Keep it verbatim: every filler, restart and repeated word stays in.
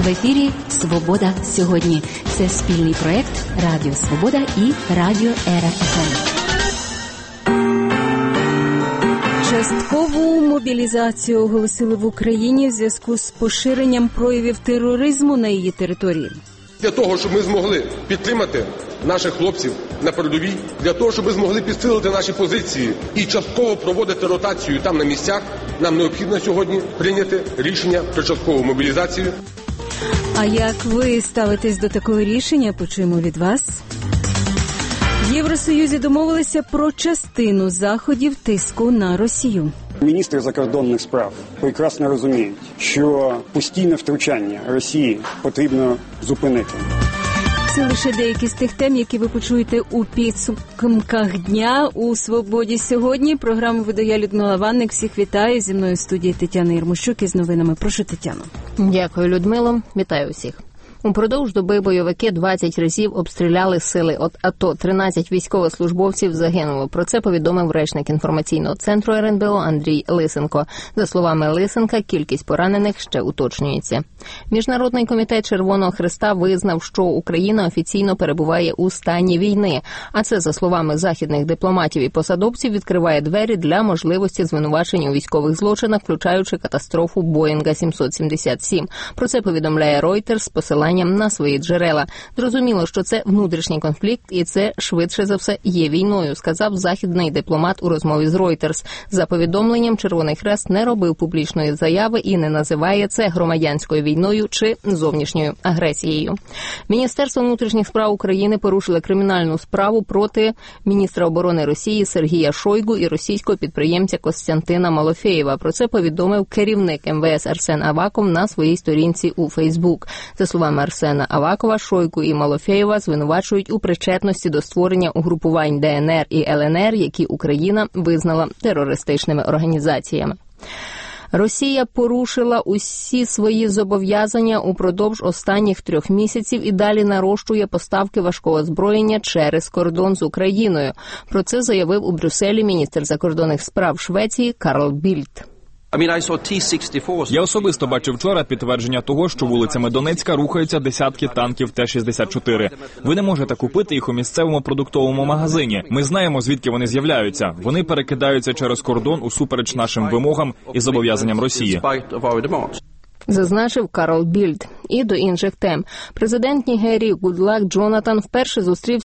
В ефірі «Свобода сьогодні». Це спільний проєкт Радіо Свобода і Радіо Ера еф ем. Часткову мобілізацію оголосили в Україні в зв'язку з поширенням проявів тероризму на її території. Для того, щоб ми змогли підтримати наших хлопців на передовій, для того, щоб ми змогли підсилити наші позиції і частково проводити ротацію там на місцях, нам необхідно сьогодні прийняти рішення про часткову мобілізацію. А як ви ставитесь до такого рішення, почуємо від вас. В Євросоюзі домовилися про частину заходів тиску на Росію. Міністри закордонних справ прекрасно розуміють, що постійне втручання Росії потрібно зупинити. Це лише деякі з тих тем, які ви почуєте у підсумках дня у «Свободі сьогодні». Програму видає Людмила Ванник. Всіх вітаю. Зі мною в студії Тетяна Єрмощук із новинами. Прошу, Тетяно. Дякую, Людмило. Вітаю всіх. Упродовж доби бойовики двадцять разів обстріляли сили от АТО. тринадцять військовослужбовців загинуло. Про це повідомив речник інформаційного центру ер ен бе о Андрій Лисенко. За словами Лисенка, кількість поранених ще уточнюється. Міжнародний комітет Червоного Хреста визнав, що Україна офіційно перебуває у стані війни. А це, за словами західних дипломатів і посадовців, відкриває двері для можливості звинувачень у військових злочинах, включаючи катастрофу Боїнга сімсот сімдесят сім. Про це повідомляє Reuters з посиланням на свої джерела. Зрозуміло, що це внутрішній конфлікт, і це, швидше за все, є війною, сказав західний дипломат у розмові з Reuters. За повідомленням, Червоний Хрест не робив публічної заяви і не називає це громадянською війною чи зовнішньою агресією. Міністерство внутрішніх справ України порушило кримінальну справу проти міністра оборони Росії Сергія Шойгу і російського підприємця Костянтина Малофєєва. Про це повідомив керівник ем ве ес Арсен Аваков на своїй сторінці у Фейсбук. За словами Арсена Авакова, Шойгу і Малофєєва звинувачують у причетності до створення угрупувань де ен ер і ел ен ер, які Україна визнала терористичними організаціями. Росія порушила усі свої зобов'язання упродовж останніх трьох місяців і далі нарощує поставки важкого озброєння через кордон з Україною. Про це заявив у Брюсселі міністр закордонних справ Швеції Карл Більд. Я особисто бачив вчора підтвердження того, що вулицями Донецька рухаються десятки танків Т шістдесят чотири. Ви не можете купити їх у місцевому продуктовому магазині. Ми знаємо, звідки вони з'являються. Вони перекидаються через кордон усупереч нашим вимогам і зобов'язанням Росії. Зазначив Карл Більд. І до інших тем. Президент Нігерії Гудлак Джонатан вперше зустрівся